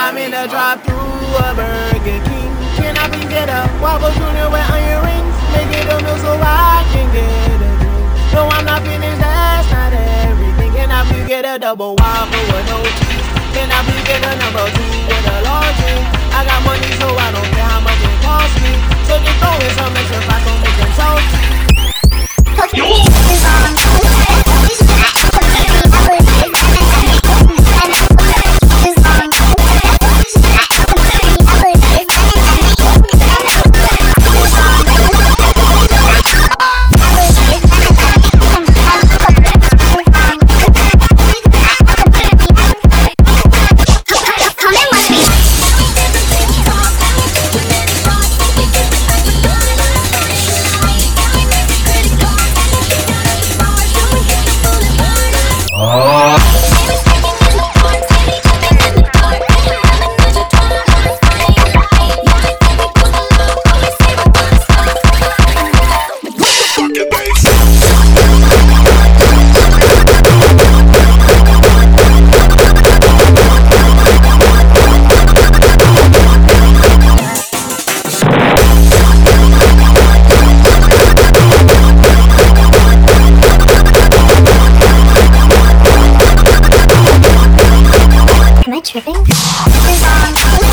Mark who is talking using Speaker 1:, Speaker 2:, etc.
Speaker 1: I'm in the drive-thru of Burger King. Can I please get a Whopper Junior with onion rings? Make it a meal so I can get a drink. No, I'm not finished, that's not everything. Can I please get a double Whopper with no cheese? Can I please get a number 2 with a large drink? I got money so I don't care how much it costs me. So just throw in some extra fries, don't make them salty.
Speaker 2: Am I tripping?